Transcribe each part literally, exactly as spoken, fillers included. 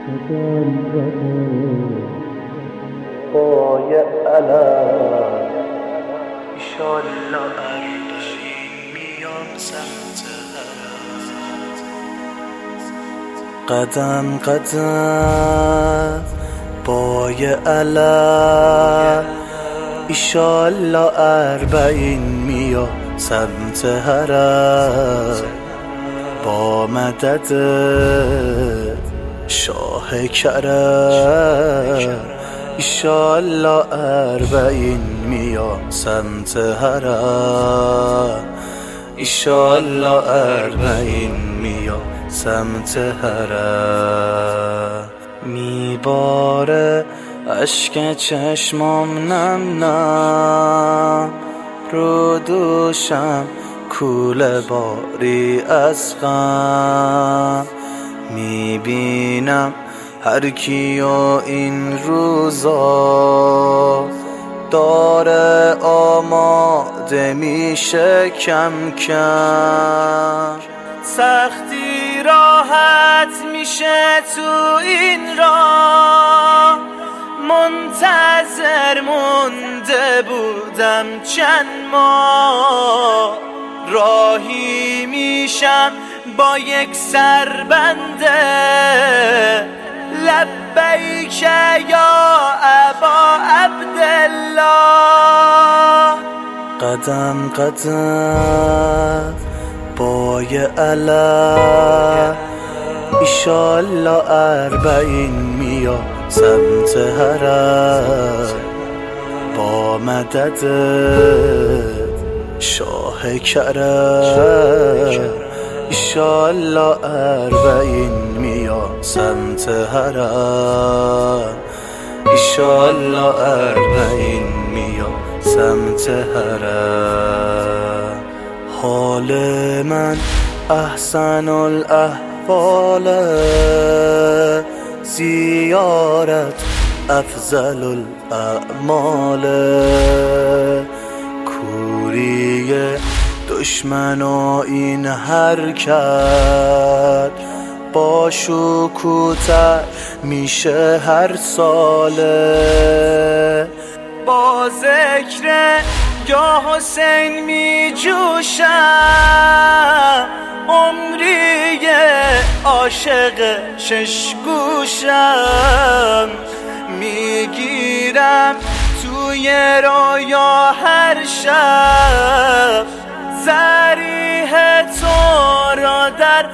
قدم قدم پای علم ایشالله اربعین میام سمت هرم. قدم قدم پای علم ایشالله اربعین میام سمت هرم. با مدد شاه کرم ایشالله اربعین میام سمت هرم. ایشالله اربعین میام سمت هرم. میباره اشک چشمام نم نم رو دوشم کوله باری از غم. میبینم هر کیو این روزا داره آماده میشه کم کم. سختی راحت میشه تو این راه، منتظر مونده بودم چند ماه. راهی میشم با یک سربنده لبیک یا ابا عبدالله. قدم قدم پای علم ایشالله اربعین میام سمت هرم. با مدد شاه کرم ایشالله اربعین میام سمت هرم. ایشالله اربعین میام سمت هرم. حال من احسن الاحوال، زیارت افضل الاعمال. کوری دشمن و این حرکت با شکوتر میشه هر ساله. با ذکر یا حسین می جوشم، عمری عاشق شش گوشم. میگیرم توی رویا هر شب ضریح تو را در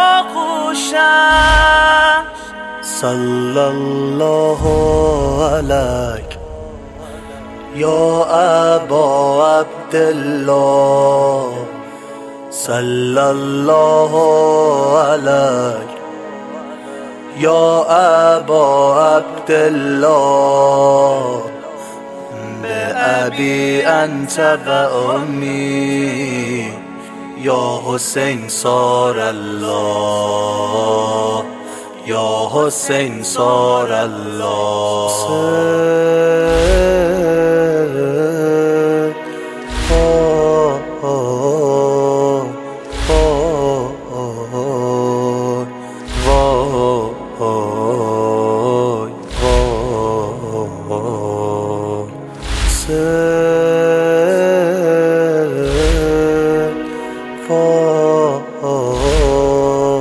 آغوشم. صلی الله علیک یا ابا عبدالله. صلی الله علیک یا ابا عبدالله. به ابی انت و امی یا حسین صار الله. یا حسین صار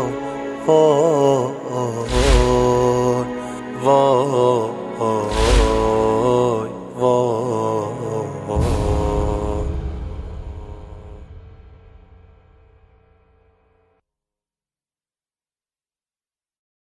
الله.